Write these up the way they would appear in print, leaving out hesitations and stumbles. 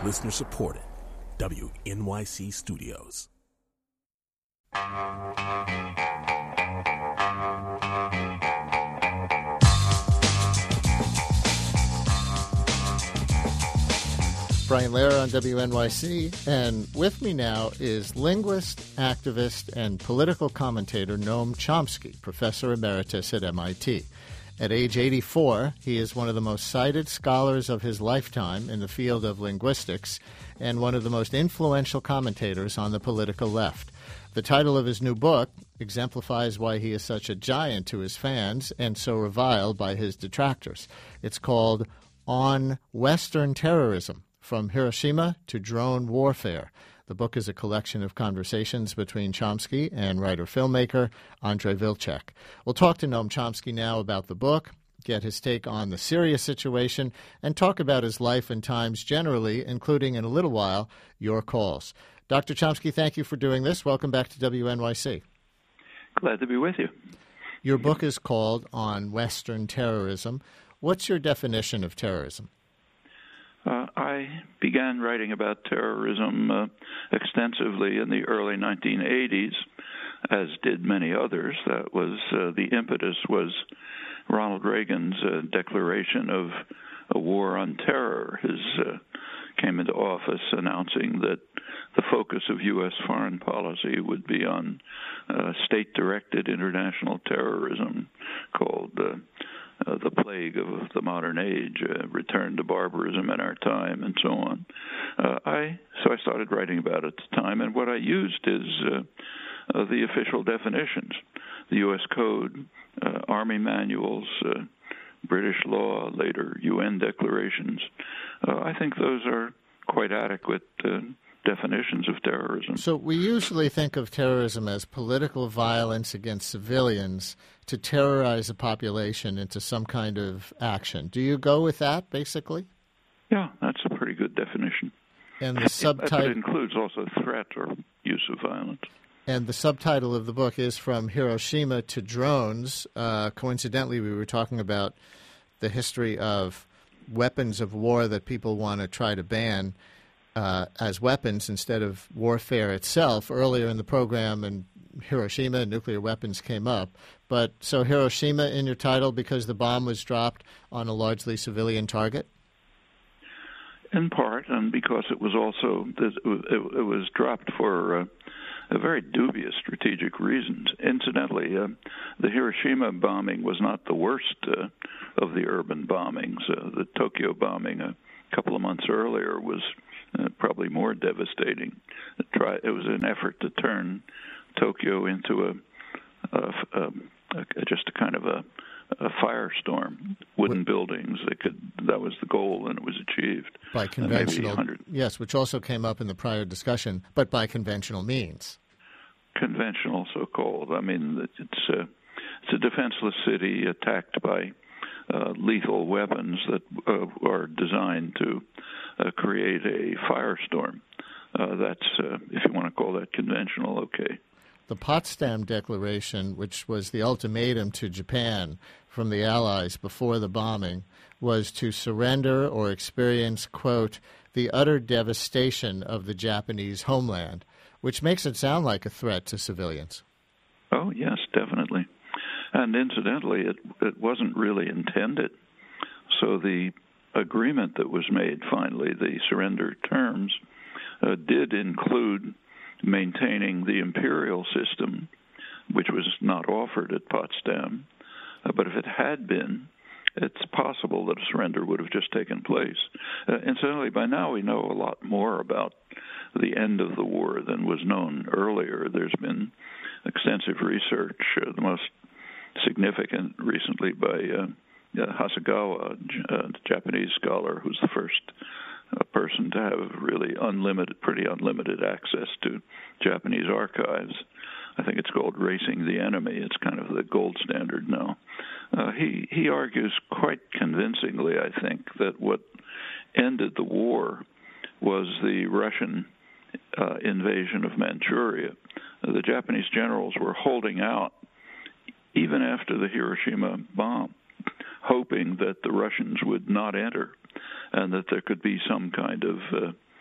Listener supported. WNYC Studios. Brian Lehrer on WNYC, and with me now is linguist, activist, and political commentator Noam Chomsky, professor emeritus at MIT. At age 84, he is one of the most cited scholars of his lifetime in the field of linguistics and one of the most influential commentators on the political left. The title of his new book exemplifies why he is such a giant to his fans and so reviled by his detractors. It's called On Western Terrorism, From Hiroshima to Drone Warfare. The book is a collection of conversations between Chomsky and writer-filmmaker Andrei Vilcek. We'll talk to Noam Chomsky now about the book, get his take on the Syria situation, and talk about his life and times generally, including, in a little while, your calls. Dr. Chomsky, thank you for doing this. Welcome back to WNYC. Glad to be with you. Your book is called On Western Terrorism. What's your definition of terrorism? I began writing about terrorism extensively in the early 1980s, as did many others. That was the impetus was Ronald Reagan's declaration of a war on terror. His came into office announcing that the focus of U.S. foreign policy would be on state-directed international terrorism called the plague of the modern age, return to barbarism in our time, and so on. So I started writing about it at the time, and what I used is the official definitions, the U.S. Code, Army manuals, British law, later UN declarations. I think those are quite adequate definitions of terrorism. So we usually think of terrorism as political violence against civilians to terrorize a population into some kind of action. Do you go with that, basically? Yeah, that's a pretty good definition. And the subtitle... But it includes also threat or use of violence. And the subtitle of the book is From Hiroshima to Drones. Coincidentally, we were talking about the history of weapons of war that people want to try to ban as weapons instead of warfare itself. Earlier in the program, in Hiroshima, nuclear weapons came up. But so Hiroshima in your title because the bomb was dropped on a largely civilian target? In part, and because it was also it was dropped for a very dubious strategic reasons. Incidentally, the Hiroshima bombing was not the worst of the urban bombings. The Tokyo bombing a couple of months earlier was probably more devastating. It was an effort to turn Tokyo into just a kind of a firestorm, wooden buildings. That was the goal, and it was achieved by conventional. Yes, which also came up in the prior discussion, but by conventional means. Conventional, so-called. I mean, it's a defenseless city attacked by lethal weapons that are designed to create a firestorm. That's, if you want to call that conventional, okay. The Potsdam Declaration, which was the ultimatum to Japan from the Allies before the bombing, was to surrender or experience, quote, the utter devastation of the Japanese homeland, which makes it sound like a threat to civilians. Oh, yes, definitely. And incidentally, it wasn't really intended. So the agreement that was made finally, the surrender terms, did include maintaining the imperial system, which was not offered at Potsdam. But if it had been, it's possible that a surrender would have just taken place. Incidentally, by now we know a lot more about the end of the war than was known earlier. There's been extensive research, the most significant recently by Hasegawa, a Japanese scholar who's the first person to have really pretty unlimited access to Japanese archives. I think it's called Racing the Enemy. It's kind of the gold standard now. He argues quite convincingly, I think, that what ended the war was the Russian invasion of Manchuria. The Japanese generals were holding out even after the Hiroshima bomb, hoping that the Russians would not enter and that there could be some kind of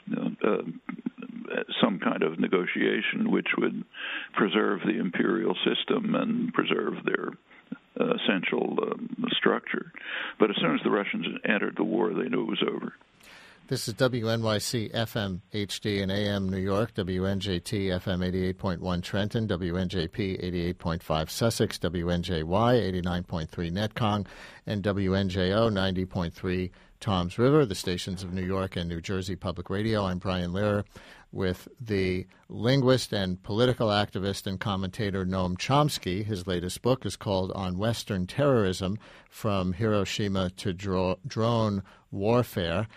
some kind of negotiation which would preserve the imperial system and preserve their essential structure. But as soon as the Russians entered the war, they knew it was over. This is WNYC FM HD in AM New York, WNJT FM 88.1 Trenton, WNJP 88.5 Sussex, WNJY 89.3 Netcong, and WNJO 90.3 Toms River, the stations of New York and New Jersey Public Radio. I'm Brian Lehrer with the linguist and political activist and commentator Noam Chomsky. His latest book is called On Western Terrorism, From Hiroshima to Drone Warfare.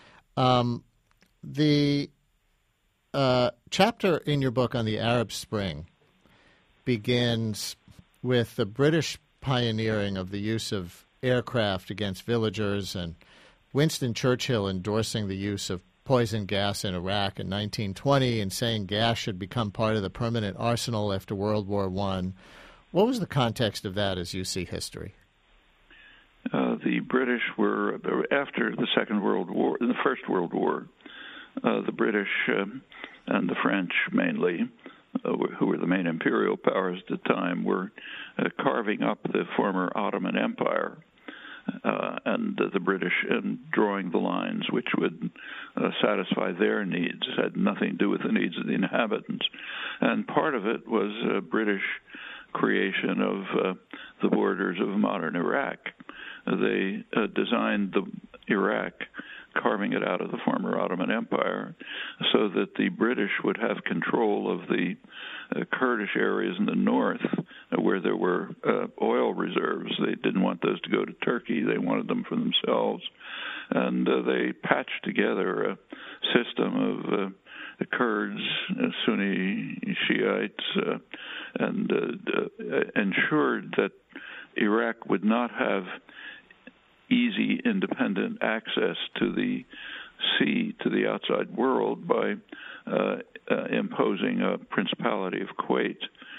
The chapter in your book on the Arab Spring begins with the British pioneering of the use of aircraft against villagers and Winston Churchill endorsing the use of poison gas in Iraq in 1920 and saying gas should become part of the permanent arsenal after World War I. What was the context of that as you see history? The British were, after the Second World War, the First World War, the British and the French mainly, who were the main imperial powers at the time, were carving up the former Ottoman Empire. And the British drawing the lines which would satisfy their needs. It had nothing to do with the needs of the inhabitants. And part of it was British creation of the borders of modern Iraq. They designed the Iraq, carving it out of the former Ottoman Empire, so that the British would have control of the Kurdish areas in the north where there were oil reserves. They didn't want those to go to Turkey. They wanted them for themselves. And they patched together a system of the Kurds, Sunni Shiites, and ensured that Iraq would not have easy, independent access to the sea, to the outside world, by imposing a principality of Kuwait,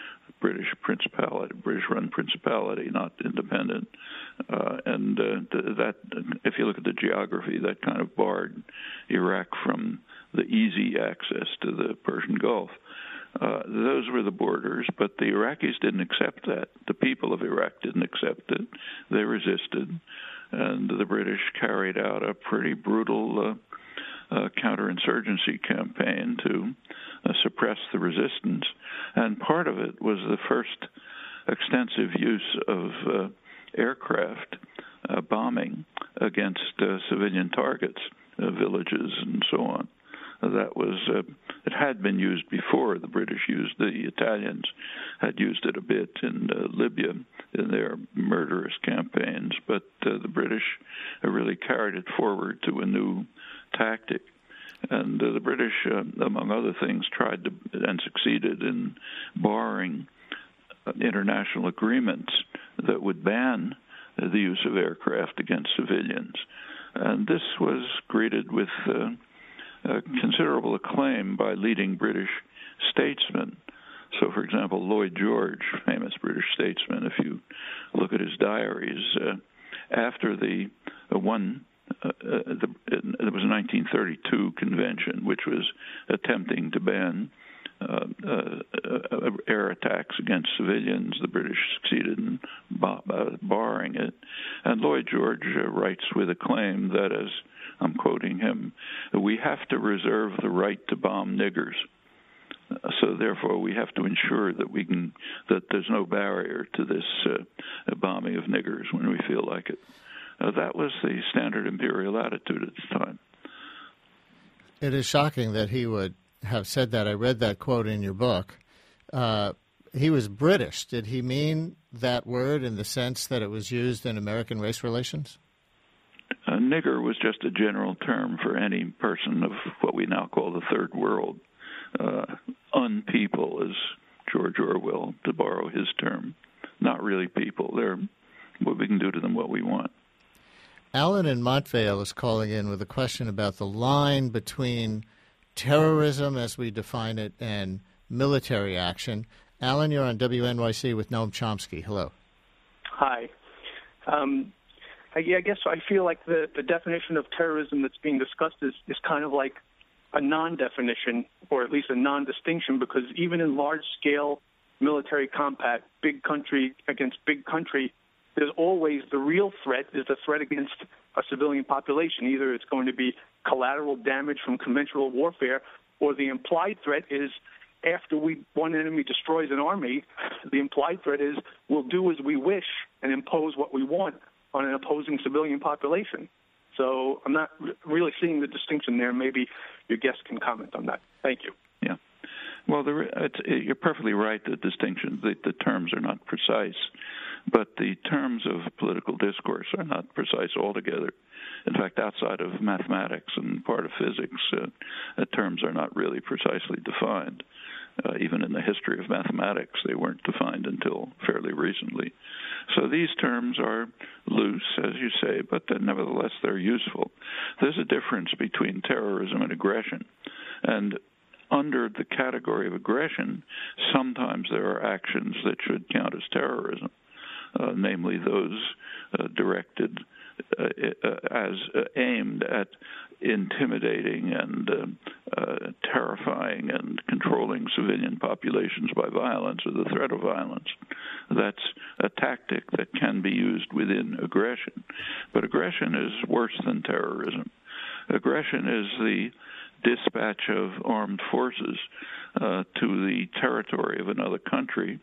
British-run principality, not independent. That, if you look at the geography, that kind of barred Iraq from the easy access to the Persian Gulf. Those were the borders, but the Iraqis didn't accept that. The people of Iraq didn't accept it. They resisted, and the British carried out a pretty brutal counterinsurgency campaign to suppress the resistance. And part of it was the first extensive use of aircraft bombing against civilian targets, villages, and so on. That was, it had been used before. The British used, the Italians had used it a bit in Libya in their murderous campaigns, but the British really carried it forward to a new tactic. And the British, among other things, tried to and succeeded in barring international agreements that would ban the use of aircraft against civilians. And this was greeted with considerable acclaim by leading British statesmen. So, for example, Lloyd George, famous British statesman, if you look at his diaries, after there was a 1932 convention which was attempting to ban air attacks against civilians. The British succeeded in barring it. And Lloyd George writes with acclaim that, as I'm quoting him, we have to reserve the right to bomb niggers. So therefore, we have to ensure that there's no barrier to this bombing of niggers when we feel like it. That was the standard imperial attitude at the time. It is shocking that he would have said that. I read that quote in your book. He was British. Did he mean that word in the sense that it was used in American race relations? A nigger was just a general term for any person of what we now call the third world. Unpeople, as George Orwell, to borrow his term. Not really people. We can do to them what we want. Alan in Montvale is calling in with a question about the line between terrorism, as we define it, and military action. Alan, you're on WNYC with Noam Chomsky. Hello. Hi. I guess I feel like the definition of terrorism that's being discussed is kind of like a non-definition, or at least a non-distinction, because even in large-scale military compact, big country against big country, there's always the real threat is the threat against a civilian population. Either it's going to be collateral damage from conventional warfare, or the implied threat is after one enemy destroys an army, the implied threat is we'll do as we wish and impose what we want on an opposing civilian population. So I'm not really seeing the distinction there. Maybe your guest can comment on that. Thank you. Yeah. Well, you're perfectly right, the distinction. The terms are not precise, but the terms of political discourse are not precise altogether. In fact, outside of mathematics and part of physics, terms are not really precisely defined. Even in the history of mathematics, they weren't defined until fairly recently. So these terms are loose, as you say, but nevertheless they're useful. There's a difference between terrorism and aggression. And under the category of aggression, sometimes there are actions that should count as terrorism, namely those directed as aimed at intimidating and terrifying and controlling civilian populations by violence or the threat of violence. That's a tactic that can be used within aggression. But aggression is worse than terrorism. Aggression is the dispatch of armed forces to the territory of another country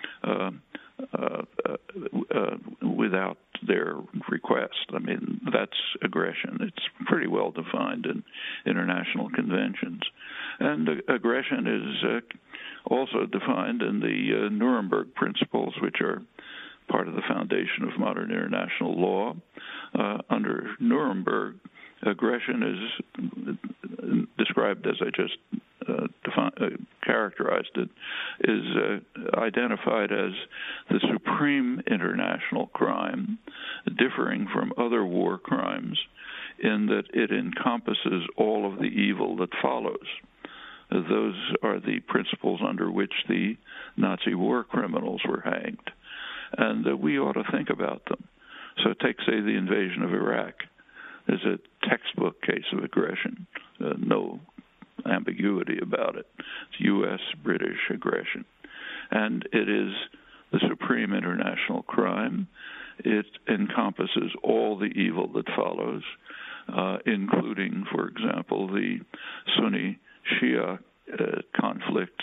without their request. I mean, that's aggression. It's pretty well defined in international conventions. And aggression is also defined in the Nuremberg Principles, which are part of the foundation of modern international law. Under Nuremberg, aggression is described as I just characterized it, is identified as the supreme international crime, differing from other war crimes in that it encompasses all of the evil that follows. Those are the principles under which the Nazi war criminals were hanged. And we ought to think about them. So take, say, the invasion of Iraq. There's a textbook case of aggression, no ambiguity about it. It's U.S. British aggression. And it is the supreme international crime. It encompasses all the evil that follows, including, for example, the Sunni-Shia conflicts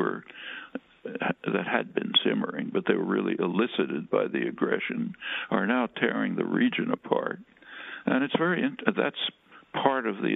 that had been simmering, but they were really elicited by the aggression, are now tearing the region apart. And it's that's part of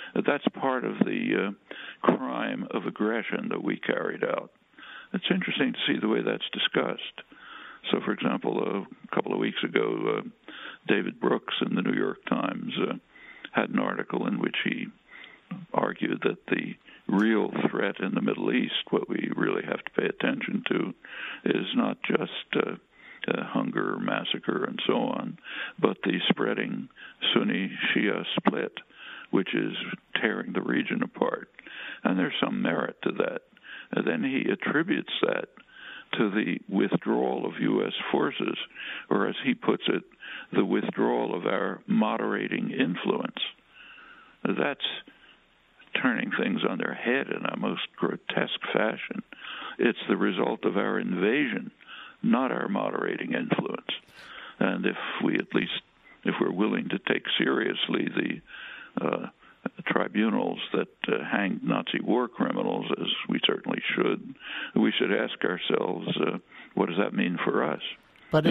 the crime of aggression that we carried out. It's interesting to see the way that's discussed. So, for example, a couple of weeks ago, David Brooks in the New York Times had an article in which he argued that the real threat in the Middle East, what we really have to pay attention to, is not just hunger, massacre, and so on, but the spreading Sunni-Shia split, which is tearing the region apart. And there's some merit to that. And then he attributes that to the withdrawal of U.S. forces, or as he puts it, the withdrawal of our moderating influence. That's turning things on their head in a most grotesque fashion. It's the result of our invasion, not our moderating influence. And if we're willing to take seriously the tribunals that hanged Nazi war criminals, as we certainly should, we should ask ourselves, what does that mean for us? But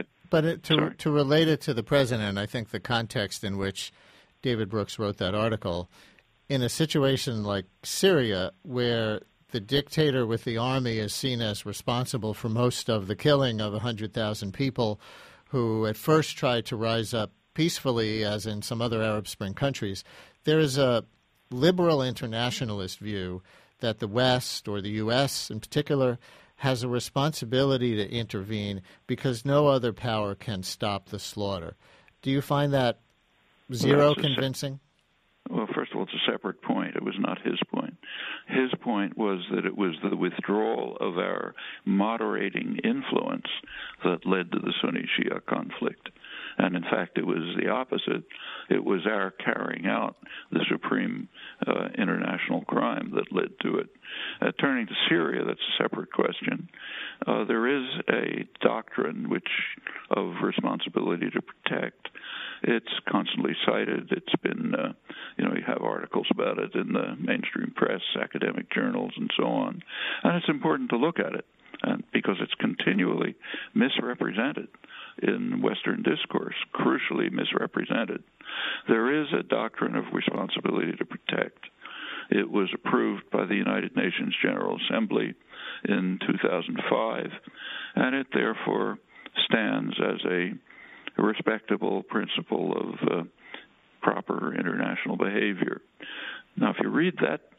to relate it to the president, I think the context in which David Brooks wrote that article, in a situation like Syria, where the dictator with the army is seen as responsible for most of the killing of 100,000 people who at first tried to rise up peacefully, as in some other Arab Spring countries, there is a liberal internationalist view that the West, or the U.S. in particular, has a responsibility to intervene because no other power can stop the slaughter. Do you find that convincing? Well, first of all, it's a separate point. It was not his point. His point was that it was the withdrawal of our moderating influence that led to the Sunni-Shia conflict. And in fact, it was the opposite. It was our carrying out the supreme international crime that led to it. Turning to Syria, that's a separate question. There is a doctrine of responsibility to protect. It's constantly cited. It's been, you have articles about it in the mainstream press, academic journals, and so on. And it's important to look at it because it's continually misrepresented in Western discourse, crucially misrepresented. There is a doctrine of responsibility to protect. It was approved by the United Nations General Assembly in 2005, and it therefore stands as a respectable principle of proper international behavior. Now, if you read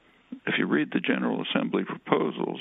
the General Assembly proposals,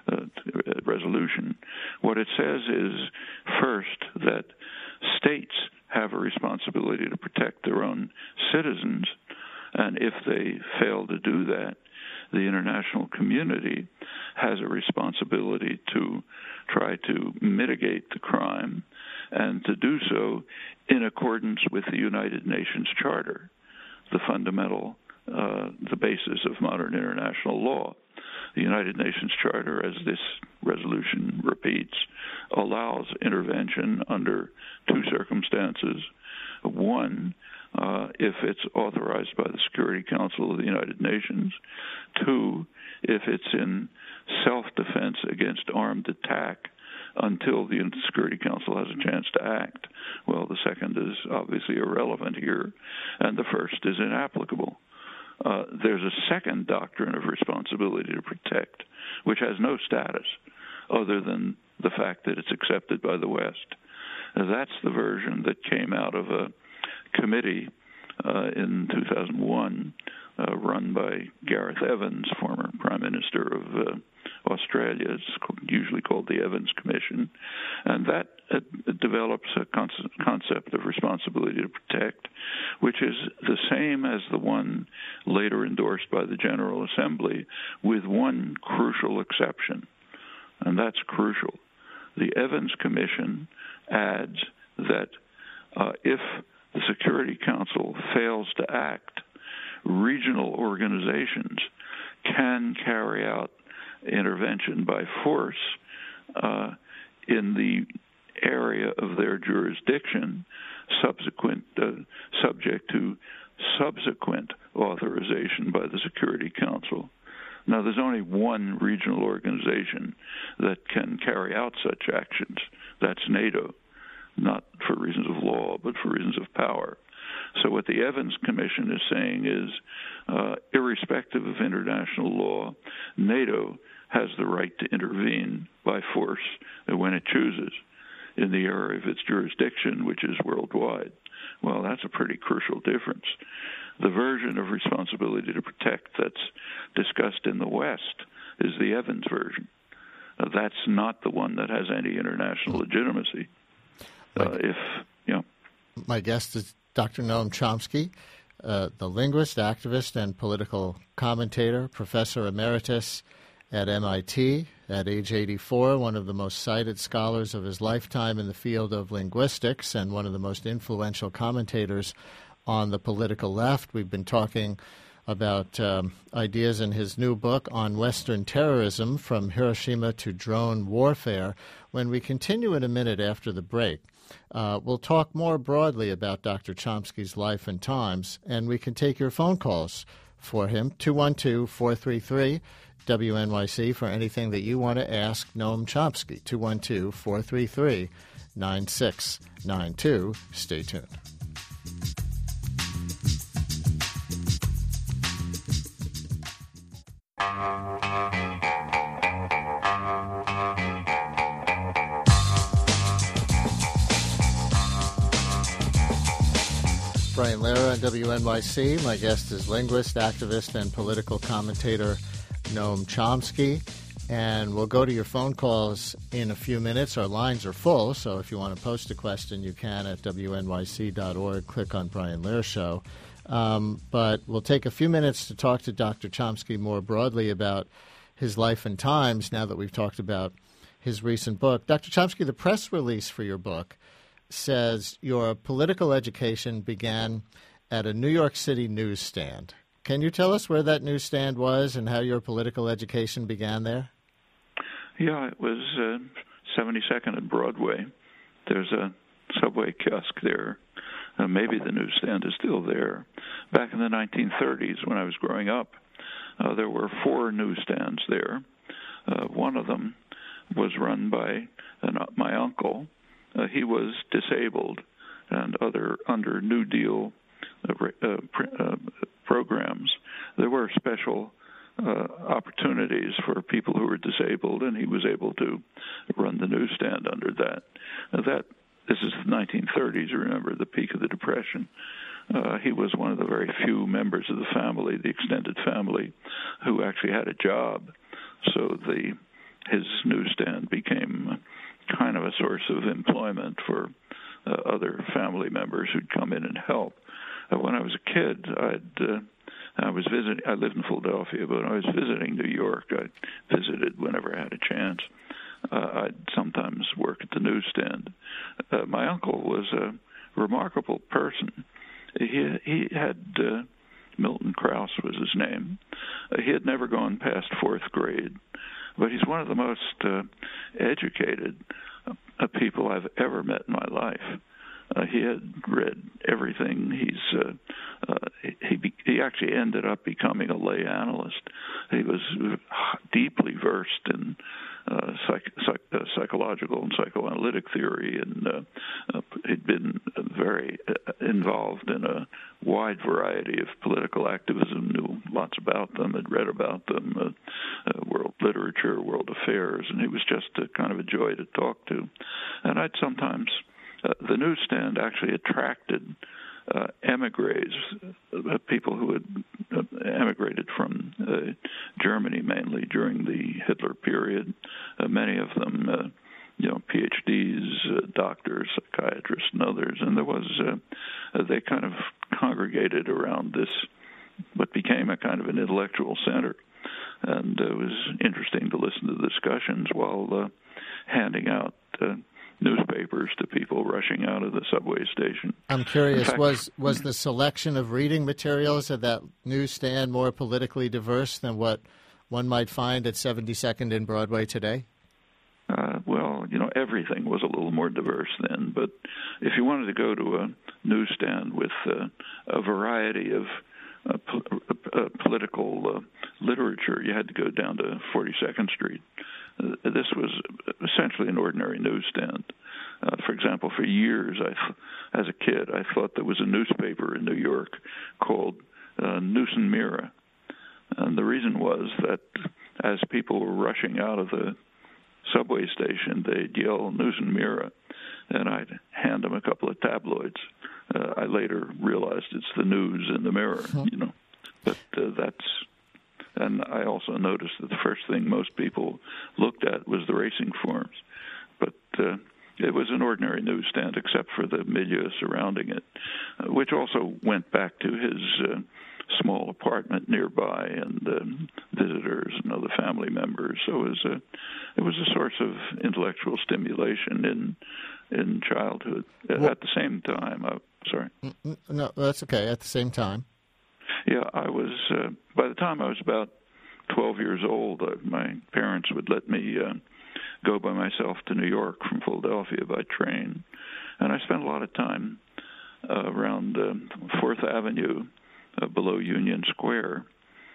resolution, what it says is, first, that states have a responsibility to protect their own citizens, and if they fail to do that, the international community has a responsibility to try to mitigate the crime and to do so in accordance with the United Nations Charter, the fundamental, the basis of modern international law. The United Nations Charter, as this resolution repeats, allows intervention under two circumstances. One, if it's authorized by the Security Council of the United Nations. Two, if it's in self-defense against armed attack until the Security Council has a chance to act. Well, the second is obviously irrelevant here, and the first is inapplicable. There's a second doctrine of responsibility to protect, which has no status other than the fact that it's accepted by the West. That's the version that came out of a committee in 2001 run by Gareth Evans, former Prime Minister of Australia. It's usually called the Evans Commission. And that develops a concept of responsibility to protect, which is the same as the one later endorsed by the General Assembly, with one crucial exception. And that's crucial. The Evans Commission adds that if the Security Council fails to act, regional organizations can carry out intervention by force in the area of their jurisdiction, subject to subsequent authorization by the Security Council. Now, there's only one regional organization that can carry out such actions. That's NATO, not for reasons of law, but for reasons of power. So what the Evans Commission is saying is, irrespective of international law, NATO has the right to intervene by force when it chooses in the area of its jurisdiction, which is worldwide. Well, that's a pretty crucial difference. The version of responsibility to protect that's discussed in the West is the Evans version. That's not the one that has any international legitimacy. My guest is Dr. Noam Chomsky, the linguist, activist, and political commentator, professor emeritus at MIT. At age 84, one of the most cited scholars of his lifetime in the field of linguistics and one of the most influential commentators on the political left. We've been talking about ideas in his new book on Western terrorism, From Hiroshima to Drone Warfare. When we continue in a minute after the break, we'll talk more broadly about Dr. Chomsky's life and times, and we can take your phone calls for him, 212-433-WNYC, for anything that you want to ask Noam Chomsky, 212-433-9692. Stay tuned. Brian Lehrer on WNYC. My guest is linguist, activist, and political commentator Noam Chomsky. And we'll go to your phone calls in a few minutes. Our lines are full, so if you want to post a question, you can at WNYC.org. Click on Brian Lehrer Show. But we'll take a few minutes to talk to Dr. Chomsky more broadly about his life and times now that we've talked about his recent book. Dr. Chomsky, the press release for your book says your political education began at a New York City newsstand. Can you tell us where that newsstand was and how your political education began there? Yeah, it was 72nd and Broadway. There's a subway kiosk there. Maybe the newsstand is still there. Back in the 1930s, when I was growing up, there were 4 newsstands there. One of them was run by my uncle. He was disabled, and under New Deal programs, there were special opportunities for people who were disabled, and he was able to run the newsstand under that. This is the 1930s, remember, the peak of the Depression. He was one of the very few members of the family, the extended family, who actually had a job. So his newsstand became kind of a source of employment for other family members who'd come in and help. When I was a kid, I lived in Philadelphia, but when I was visiting New York, I visited whenever I had a chance. I'd sometimes work at the newsstand. My uncle was a remarkable person. He had Milton Krause was his name. He had never gone past 4th grade, but he's one of the most educated people I've ever met in my life. He had read everything. He actually ended up becoming a lay analyst. He was deeply versed in psychological and psychoanalytic theory, and he'd been very involved in a wide variety of political activism, knew lots about them, had read about them, world literature, world affairs, and he was just kind of a joy to talk to. And I'd sometimes... the newsstand actually attracted emigres, people who had emigrated from Germany mainly during the Hitler period. Many of them, PhDs, doctors, psychiatrists, and others. And there was, they kind of congregated around this, what became a kind of an intellectual center. And it was interesting to listen to the discussions while handing out newspapers to people rushing out of the subway station. I'm curious, was the selection of reading materials at that newsstand more politically diverse than what one might find at 72nd and Broadway today? Well, everything was a little more diverse then, but if you wanted to go to a newsstand with a variety of political literature, you had to go down to 42nd Street. This was essentially an ordinary newsstand. For example, for years, as a kid, I thought there was a newspaper in New York called News and Mirror. And the reason was that as people were rushing out of the subway station, they'd yell News and Mirror, and I'd hand them a couple of tabloids. I later realized it's the news in the mirror, But that's... And I also noticed that the first thing most people looked at was the racing forms. But it was an ordinary newsstand except for the milieu surrounding it, which also went back to his small apartment nearby and visitors and other family members. So it was a source of intellectual stimulation in childhood. At the same time, sorry. No, that's okay. At the same time. Yeah, I was, by the time I was about 12 years old, my parents would let me go by myself to New York from Philadelphia by train. And I spent a lot of time around 4th Avenue below Union Square.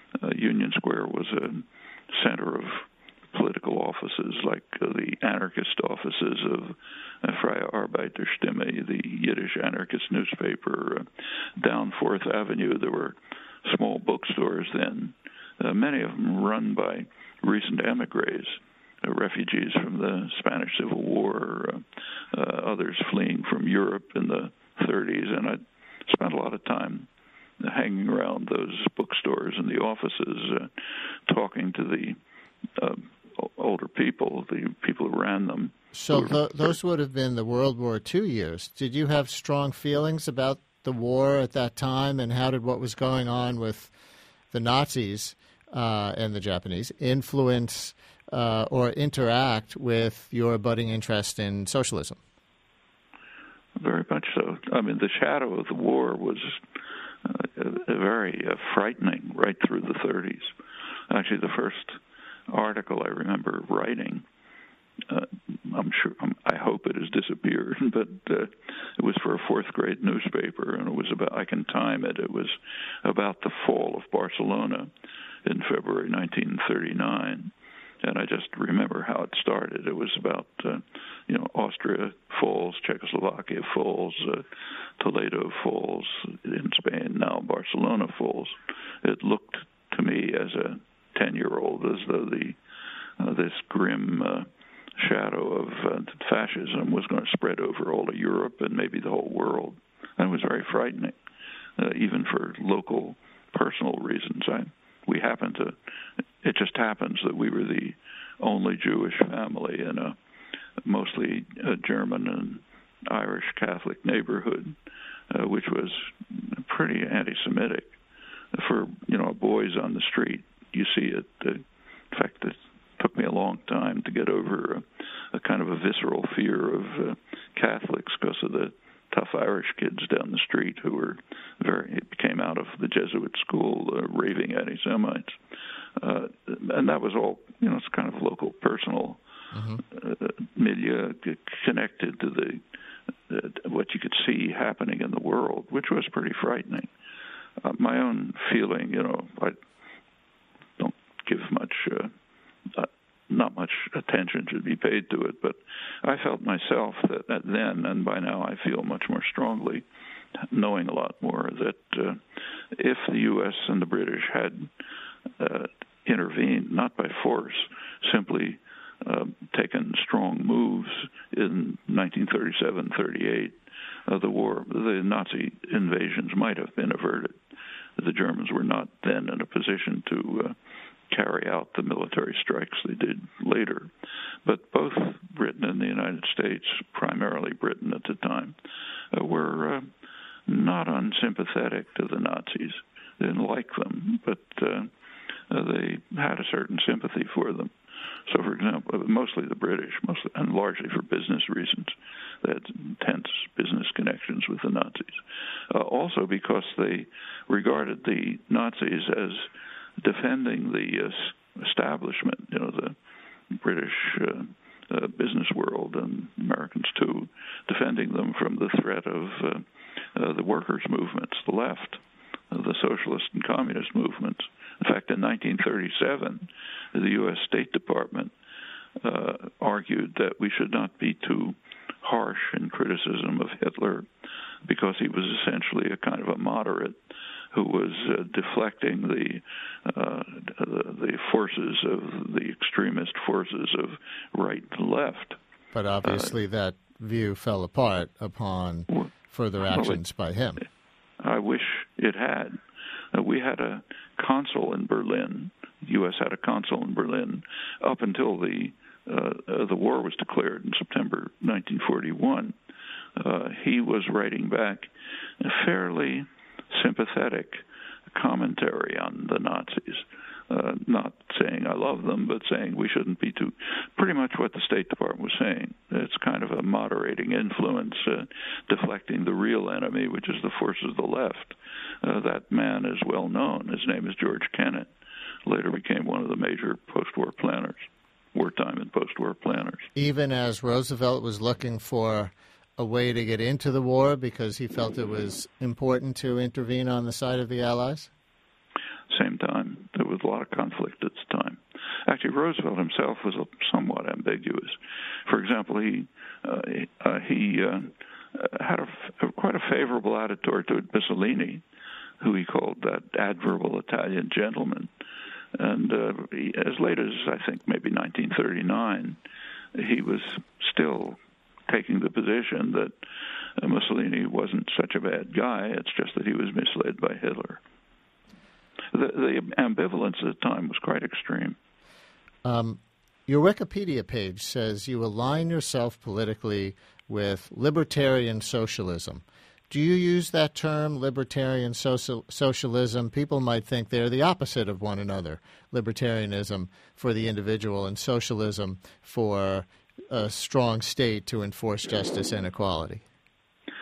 Union Square was a center of political offices like the anarchist offices of Freie Arbeiterstimme, the Yiddish anarchist newspaper. Down 4th Avenue, there were small bookstores then, many of them run by recent emigres, refugees from the Spanish Civil War, others fleeing from Europe in the 30s. And I spent a lot of time hanging around those bookstores and the offices, talking to the older people, the people who ran them. So those would have been the World War II years. Did you have strong feelings about the war at that time, and how did what was going on with the Nazis and the Japanese influence or interact with your budding interest in socialism? very much so. I mean, the shadow of the war was very frightening right through the 30s. Actually, the first article I remember writing, I hope it has disappeared, but it was for a fourth grade newspaper, and it was about, I can time it, it was about the fall of Barcelona in February 1939. And I just remember how it started. It was about, Austria falls, Czechoslovakia falls, Toledo falls in Spain, now Barcelona falls. It looked to me as a 10-year-old as though this grim shadow of fascism was going to spread over all of Europe and maybe the whole world. And it was very frightening, even for local personal reasons. It just happens that we were the only Jewish family in a mostly German and Irish Catholic neighborhood, which was pretty anti-Semitic. For, boys on the street, you see it. In fact, it took me a long time to get over a kind of a visceral fear of Catholics because of the tough Irish kids down the street who came out of the Jesuit school raving anti-Semites. And that was all, it's kind of local, personal media connected to what you could see happening in the world, which was pretty frightening. My own feeling, I don't give not much attention should be paid to it, but I felt myself that then, and by now I feel much more strongly, knowing a lot more, that if the U.S. and the British had intervened, not by force, simply taken strong moves in 1937-38, the Nazi invasions might have been averted. The Germans were not then in a position to carry out the military strikes they did later. But both Britain and the United States, primarily Britain at the time, were not unsympathetic to the Nazis. They didn't like them, but they had a certain sympathy for them. So, for example, mostly the British, and largely for business reasons, they had intense business connections with the Nazis. Also because they regarded the Nazis as defending the establishment, the British business world, and Americans too, defending them from the threat of the workers' movements, the left, the socialist and communist movements. In fact, in 1937, the U.S. State Department argued that we should not be too harsh in criticism of Hitler because he was essentially a kind of a moderate who was deflecting the forces of the extremist forces of right and left. But obviously that view fell apart upon further actions by him. I wish it had. We had a consul in Berlin. The U.S. had a consul in Berlin up until the war was declared in September 1941. He was writing back a fairly sympathetic commentary on the Nazis, not saying I love them, but saying we shouldn't be too, pretty much what the State Department was saying. It's kind of a moderating influence, deflecting the real enemy, which is the forces of the left. That man is well known. His name is George Kennan. Later became one of the major post-war planners, wartime and post-war planners. Even as Roosevelt was looking for a way to get into the war because he felt it was important to intervene on the side of the Allies? Same time. There was a lot of conflict at the time. Actually, Roosevelt himself was somewhat ambiguous. For example, he had quite a favorable attitude toward Mussolini, who he called that admirable Italian gentleman. And as late as, I think, maybe 1939, he was still taking the position that Mussolini wasn't such a bad guy. It's just that he was misled by Hitler. The ambivalence at the time was quite extreme. Your Wikipedia page says you align yourself politically with libertarian socialism. Do you use that term, libertarian socialism? People might think they're the opposite of one another. Libertarianism for the individual and socialism for a strong state to enforce justice and equality.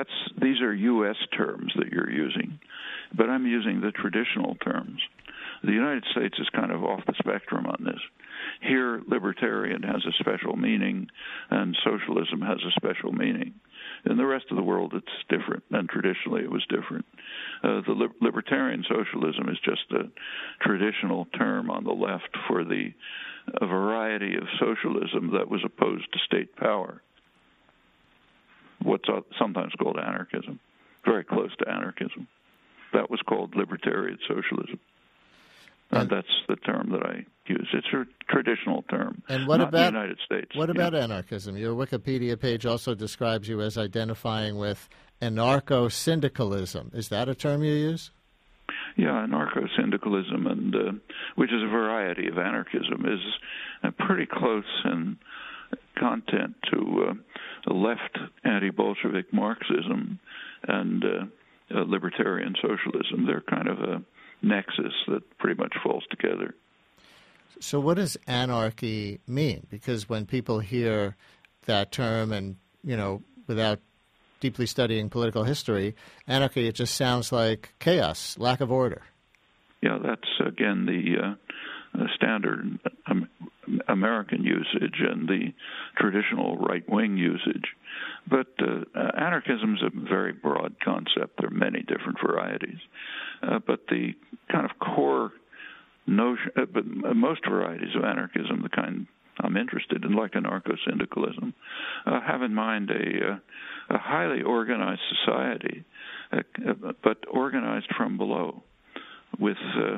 these are U.S. terms that you're using, but I'm using the traditional terms. The United States is kind of off the spectrum on this. Here, libertarian has a special meaning, and socialism has a special meaning. In the rest of the world, it's different, and traditionally it was different. The libertarian socialism is just a traditional term on the left for a variety of socialism that was opposed to state power. What's sometimes called anarchism, very close to anarchism. That was called libertarian socialism. And that's the term that I use. It's a traditional term. And what not about the United States? What about anarchism? Your Wikipedia page also describes you as identifying with anarcho-syndicalism. Is that a term you use? Yeah, anarcho-syndicalism, and which is a variety of anarchism, is pretty close in content to left anti-Bolshevik Marxism and libertarian socialism. They're kind of a nexus that pretty much falls together. So what does anarchy mean? Because when people hear that term and, without deeply studying political history, anarchy, it just sounds like chaos, lack of order. Yeah, that's, again, the standard American usage and the traditional right-wing usage. But anarchism is a very broad concept. There are many different varieties. But the kind of core notion, but most varieties of anarchism, the kind I'm interested in, like anarcho-syndicalism, have in mind a highly organized society, but organized from below, with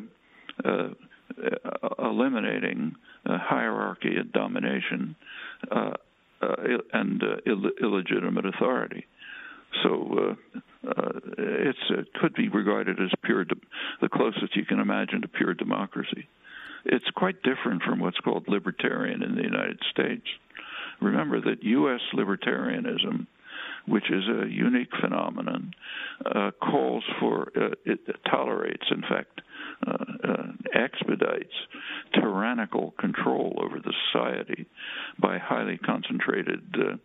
eliminating hierarchy and domination and illegitimate authority. So it could be regarded as the closest you can imagine to pure democracy. It's quite different from what's called libertarian in the United States. Remember that U.S. libertarianism, which is a unique phenomenon, calls for, it tolerates, in fact, expedites tyrannical control over the society by highly concentrated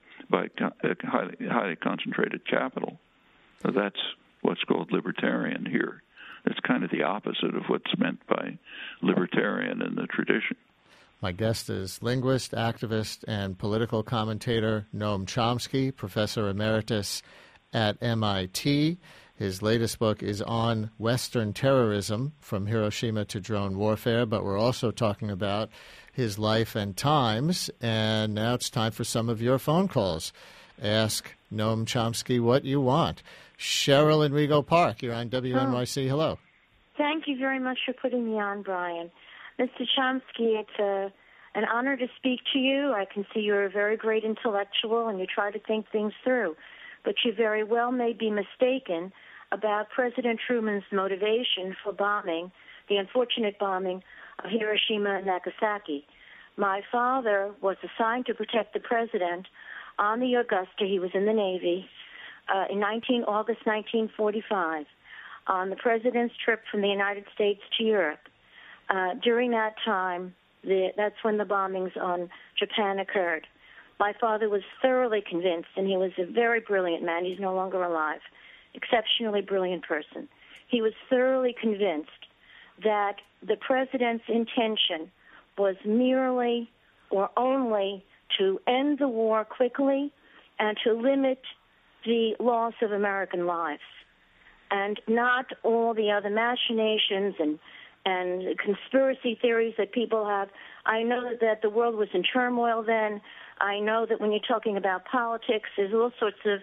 capital. That's what's called libertarian here. It's kind of the opposite of what's meant by libertarian in the tradition. My guest is linguist, activist, and political commentator Noam Chomsky, professor emeritus at MIT. His latest book is on Western terrorism, from Hiroshima to drone warfare, but we're also talking about his life and times. And now it's time for some of your phone calls. Ask Noam Chomsky what you want. Cheryl in Rego Park, you're on WNYC. Hello. Thank you very much for putting me on, Brian. Mr. Chomsky, it's an honor to speak to you. I can see you're a very great intellectual and you try to think things through. But you very well may be mistaken about President Truman's motivation for bombing, the unfortunate bombing of Hiroshima and Nagasaki. My father was assigned to protect the president on the Augusta. He was in the Navy in August 1945 on the president's trip from the United States to Europe. During that time, that's when the bombings on Japan occurred. My father was thoroughly convinced, and he was a very brilliant man. He's no longer alive. Exceptionally brilliant person. He was thoroughly convinced that the president's intention was merely or only to end the war quickly and to limit the loss of American lives, and not all the other machinations and conspiracy theories that people have. I know that the world was in turmoil then. I know that when you're talking about politics, there's all sorts of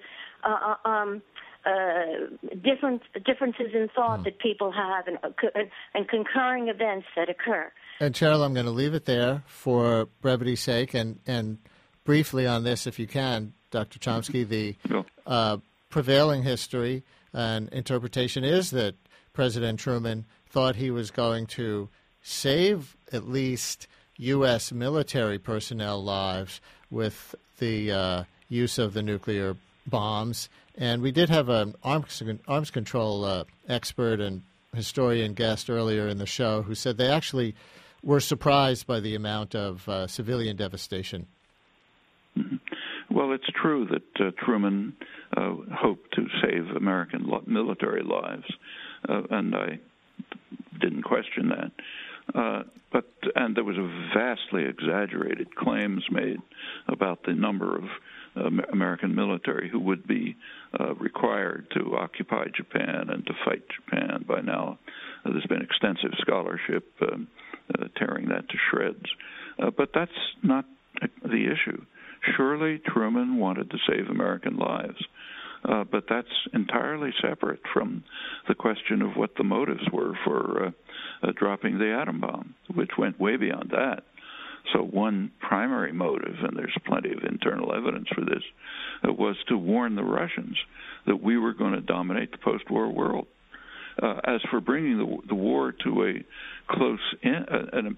differences in thought that people have and concurring events that occur. And Cheryl, I'm going to leave it there for brevity's sake, and briefly on this, if you can, Dr. Chomsky, the prevailing history and interpretation is that President Truman thought he was going to save at least U.S. military personnel lives with the use of the nuclear bombs. And we did have an arms control expert and historian guest earlier in the show who said they actually were surprised by the amount of civilian devastation. Well, it's true that Truman hoped to save American military lives, and I didn't question that. And there was a vastly exaggerated claims made about the number of American military who would be required to occupy Japan and to fight Japan. By now, there's been extensive scholarship tearing that to shreds. But that's not the issue. Surely Truman wanted to save American lives. But that's entirely separate from the question of what the motives were for dropping the atom bomb, which went way beyond that. So one primary motive, and there's plenty of internal evidence for this, was to warn the Russians that we were going to dominate the post-war world. As for bringing the war to a close end,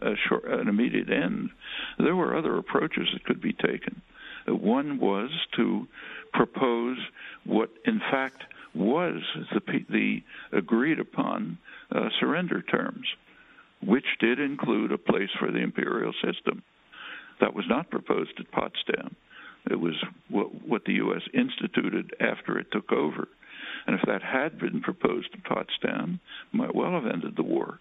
an immediate end, there were other approaches that could be taken. One was to propose what, in fact, was the agreed-upon surrender terms, which did include a place for the imperial system. That was not proposed at Potsdam. It was what the U.S. instituted after it took over. And if that had been proposed at Potsdam, it might well have ended the war.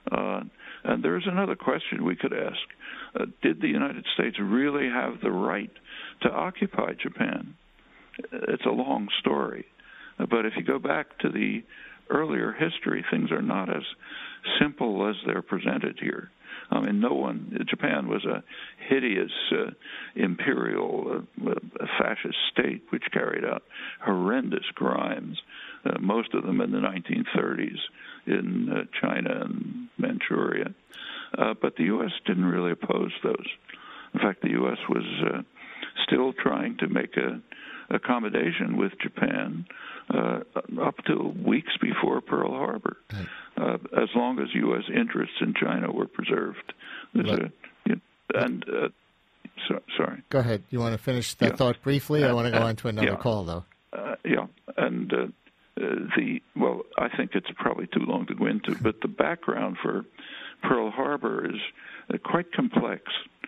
And there's another question we could ask. Did the United States really have the right to occupy Japan? It's a long story. But if you go back to the earlier history, things are not as simple as they're presented here. I mean, Japan was a hideous imperial fascist state which carried out horrendous crimes, most of them in the 1930s in China and Manchuria. But the U.S. didn't really oppose those. In fact, the U.S. was still trying to make an accommodation with Japan up to weeks before Pearl Harbor, as long as U.S. interests in China were preserved. Sorry. Go ahead. You want to finish that thought briefly? I want to go on to another call, though. I think it's probably too long to go into, but the background for Pearl Harbor is quite complex.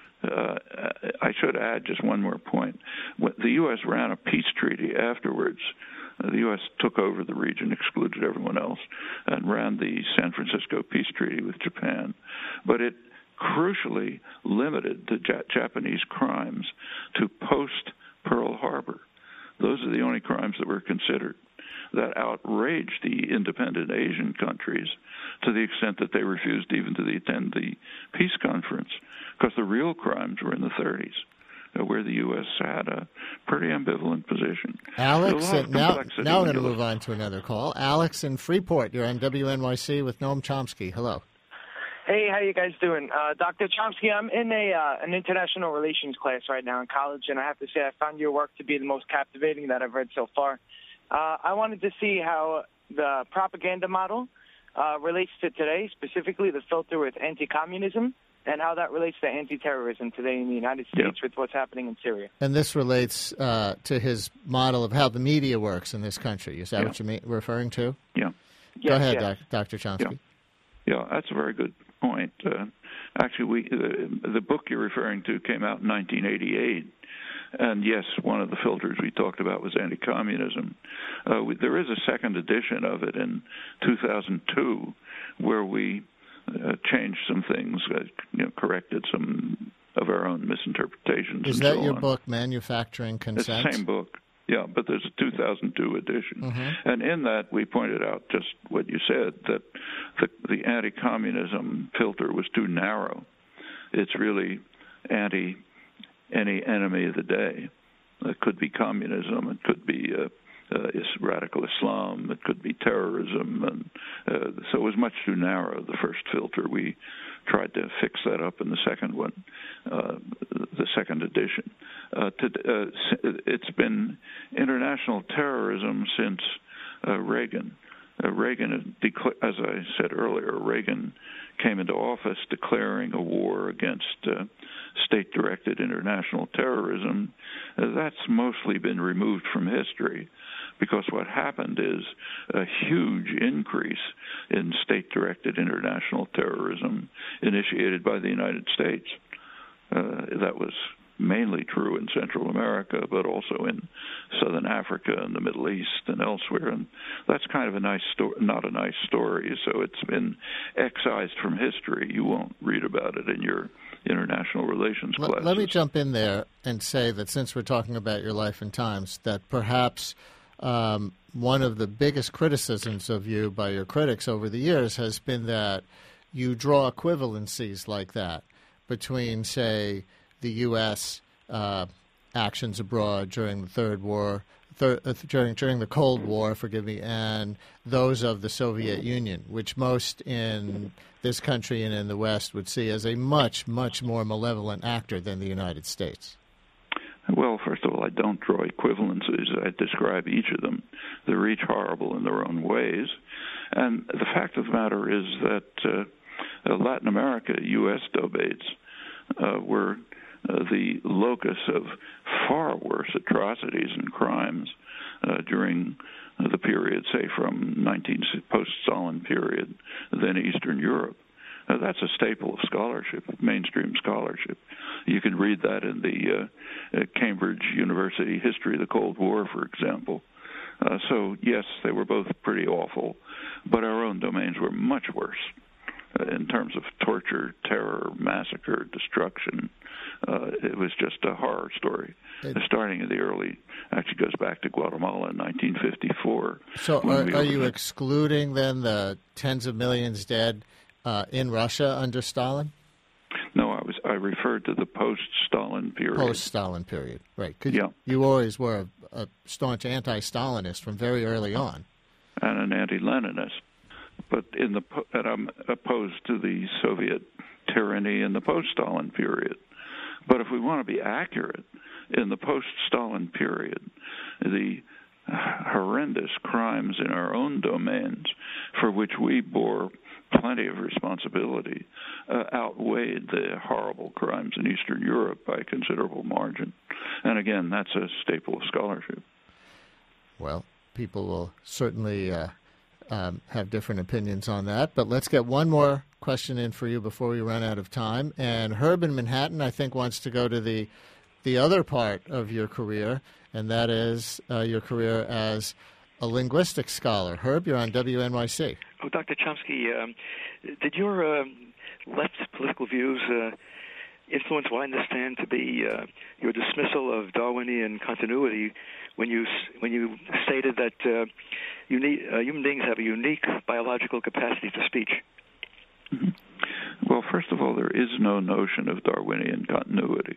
I should add just one more point. The U.S. ran a peace treaty afterwards. The U.S. took over the region, excluded everyone else, and ran the San Francisco Peace Treaty with Japan. But it crucially limited the Japanese crimes to post-Pearl Harbor. Those are the only crimes that were considered. That outraged the independent Asian countries to the extent that they refused even to attend the peace conference, because the real crimes were in the 30s, where the U.S. had a pretty ambivalent position. Alex, now I'm going to move on to another call. Alex in Freeport, you're on WNYC with Noam Chomsky. Hello. Hey, how you guys doing? Dr. Chomsky, I'm in an international relations class right now in college, and I have to say I found your work to be the most captivating that I've read so far. I wanted to see how the propaganda model relates to today, specifically the filter with anti-communism, and how that relates to anti-terrorism today in the United States with what's happening in Syria. And this relates to his model of how the media works in this country. Is that what you're referring to? Yeah. Go ahead, Dr. Chomsky. Yeah, that's a very good point. Actually, the book you're referring to came out in 1988. And yes, one of the filters we talked about was anti-communism. There is a second edition of it in 2002 where we changed some things, corrected some of our own misinterpretations. Is that your book, Manufacturing Consent? It's the same book, yeah, but there's a 2002 edition. Mm-hmm. And in that we pointed out just what you said, that the anti-communism filter was too narrow. It's really any enemy of the day. It could be communism, it could be radical Islam, it could be terrorism, and so it was much too narrow, the first filter. We tried to fix that up in the second one, the second edition. It's been international terrorism since Reagan. Reagan, as I said earlier, Reagan came into office declaring a war against state-directed international terrorism. That's mostly been removed from history because what happened is a huge increase in state-directed international terrorism initiated by the United States. That was mainly true in Central America, but also in Southern Africa and the Middle East and elsewhere. And that's kind of a nice story, not a nice story, so it's been excised from history. You won't read about it in your international relations classes. Let me jump in there and say that since we're talking about your life and times, that perhaps one of the biggest criticisms of you by your critics over the years has been that you draw equivalencies like that between, say, the U.S. Actions abroad during the during the Cold War, and those of the Soviet Union, which most in this country and in the West would see as a much, much more malevolent actor than the United States. Well, first of all, I don't draw equivalences. I describe each of them. They're each horrible in their own ways. And the fact of the matter is that Latin America, U.S. debates, were the locus of far worse atrocities and crimes during the period, say, from post-Stalin period than Eastern Europe. That's a staple of scholarship, mainstream scholarship. You can read that in the Cambridge University History of the Cold War, for example. So, yes, they were both pretty awful, but our own domains were much worse in terms of torture, terror, massacre, destruction. It was just a horror story. Starting in the actually goes back to Guatemala in 1954. So are you excluding then the tens of millions dead in Russia under Stalin? No, I referred to the post-Stalin period. Post-Stalin period, right. Yeah. You always were a staunch anti-Stalinist from very early on. And an anti-Leninist. But and I'm opposed to the Soviet tyranny in the post-Stalin period. But if we want to be accurate, in the post-Stalin period, the horrendous crimes in our own domains for which we bore plenty of responsibility outweighed the horrible crimes in Eastern Europe by a considerable margin. And again, that's a staple of scholarship. Well, people will certainly have different opinions on that. But let's get one more question in for you before we run out of time. And Herb in Manhattan, I think, wants to go to the other part of your career, and that is your career as a linguistics scholar. Herb, you're on WNYC. Oh, Dr. Chomsky, did your left political views influence what I understand to be your dismissal of Darwinian continuity when you stated that human beings have a unique biological capacity for speech? Mm-hmm. Well, first of all, there is no notion of Darwinian continuity.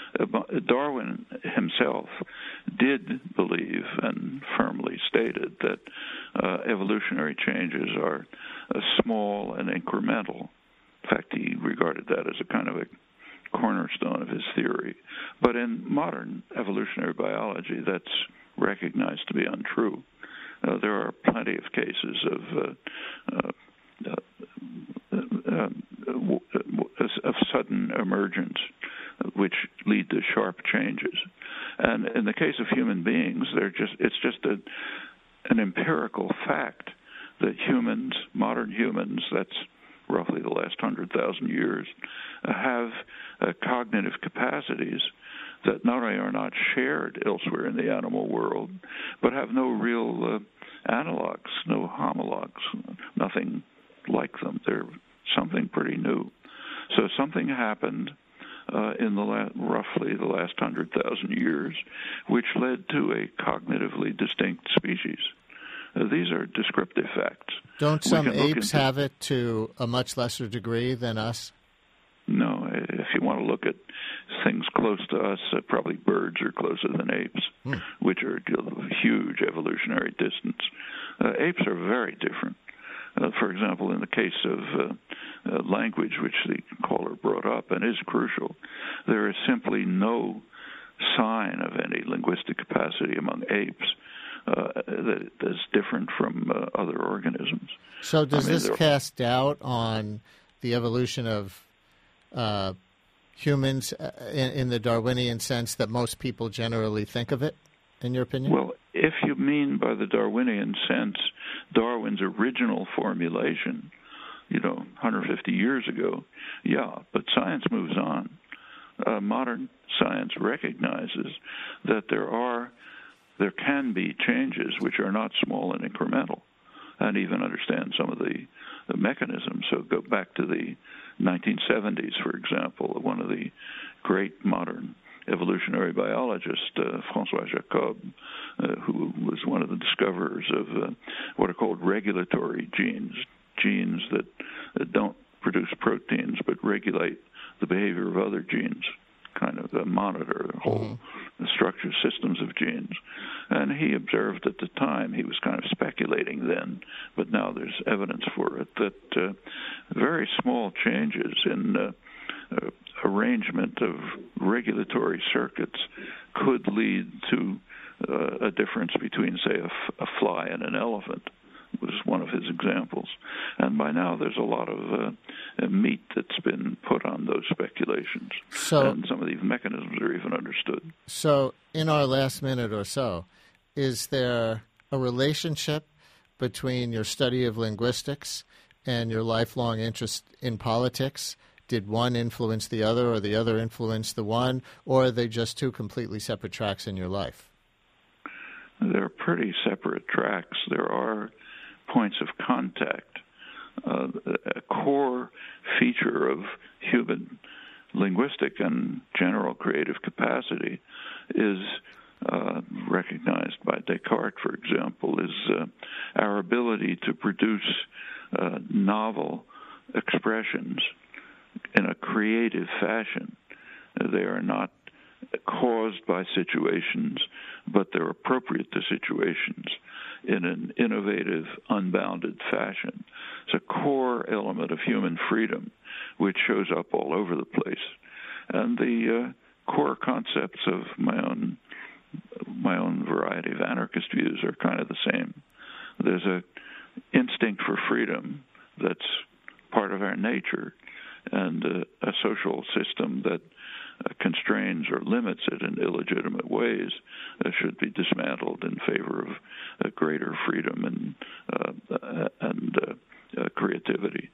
Darwin himself did believe and firmly stated that evolutionary changes are small and incremental. In fact, he regarded that as a kind of a cornerstone of his theory. But in modern evolutionary biology, that's recognized to be untrue. There are plenty of cases of sudden emergence which lead to sharp changes. And in the case of human beings, it's just an empirical fact that humans, modern humans, that's roughly the last 100,000 years, have cognitive capacities that not only are not shared elsewhere in the animal world, but have no real analogs, no homologs, nothing like them. They're something pretty new. So something happened in roughly the last 100,000 years, which led to a cognitively distinct species. These are descriptive facts. Don't some apes have it to a much lesser degree than us? No. If you want to look at things close to us, probably birds are closer than apes, which are a huge evolutionary distance. Apes are very different. For example, in the case of language, which the caller brought up and is crucial, there is simply no sign of any linguistic capacity among apes that is different from other organisms. So does this cast doubt on the evolution of humans in the Darwinian sense that most people generally think of it, in your opinion? Well, if you mean by the Darwinian sense Darwin's original formulation, 150 years ago, yeah, but science moves on. modern science recognizes that there can be changes which are not small and incremental, and even understand some of the mechanisms. So go back to the 1970s, for example. One of the great modern evolutionary biologist, François Jacob, who was one of the discoverers of what are called regulatory genes that don't produce proteins but regulate the behavior of other genes, kind of monitor the whole structure systems of genes. And he observed at the time, he was kind of speculating then, but now there's evidence for it, that very small changes in arrangement of regulatory circuits could lead to a difference between, say, a fly and an elephant, was one of his examples. And by now there's a lot of meat that's been put on those speculations. And some of these mechanisms are even understood. So in our last minute or so, is there a relationship between your study of linguistics and your lifelong interest in politics? Did one influence the other, or the other influence the one, or are they just two completely separate tracks in your life? They're pretty separate tracks. There are points of contact. A core feature of human linguistic and general creative capacity is recognized by Descartes, for example, is our ability to produce novel expressions in a creative fashion. They are not caused by situations, but they're appropriate to situations in an innovative, unbounded fashion. It's a core element of human freedom, which shows up all over the place. And the core concepts of my own variety of anarchist views are kind of the same. There's an instinct for freedom that's part of our nature, and a social system that constrains or limits it in illegitimate ways should be dismantled in favor of greater freedom and creativity.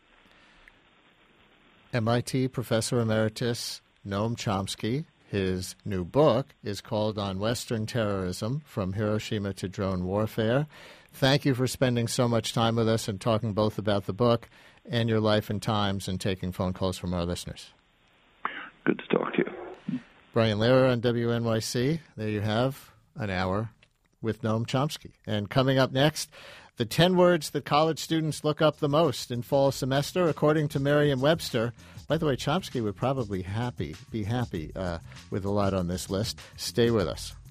MIT Professor Emeritus Noam Chomsky. His new book is called On Western Terrorism, From Hiroshima to Drone Warfare. Thank you for spending so much time with us and talking both about the book and your life and times and taking phone calls from our listeners. Good to talk to you. Brian Lehrer on WNYC. There you have an hour with Noam Chomsky. And coming up next, the 10 words that college students look up the most in fall semester, according to Merriam-Webster. By the way, Chomsky would probably be happy with a lot on this list. Stay with us.